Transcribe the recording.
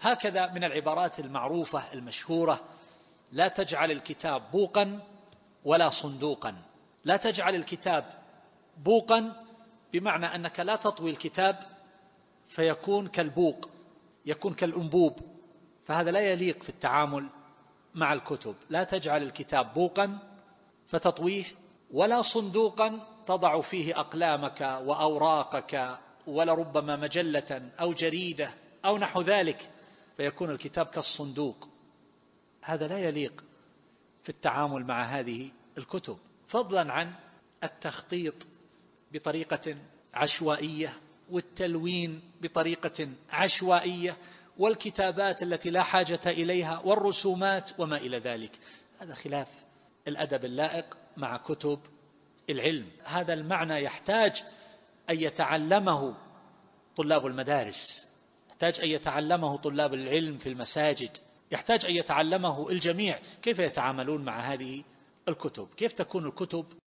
هكذا من العبارات المعروفة المشهورة: لا تجعل الكتاب بوقا ولا صندوقا. لا تجعل الكتاب بوقا بمعنى أنك لا تطوي الكتاب فيكون كالبوق، يكون كالأنبوب، فهذا لا يليق في التعامل مع الكتب. لا تجعل الكتاب بوقا فتطويه، ولا صندوقا تضع فيه أقلامك وأوراقك، ولربما مجلة أو جريدة أو نحو ذلك، فيكون الكتاب كالصندوق. هذا لا يليق في التعامل مع هذه الكتب، فضلا عن التخطيط بطريقة عشوائية، والتلوين بطريقة عشوائية، والكتابات التي لا حاجة إليها، والرسومات وما إلى ذلك. هذا خلاف الأدب اللائق مع كتب العلم. هذا المعنى يحتاج أن يتعلمه طلاب المدارس، يحتاج أن يتعلمه طلاب العلم في المساجد، يحتاج أن يتعلمه الجميع، كيف يتعاملون مع هذه الكتب، كيف تكون الكتب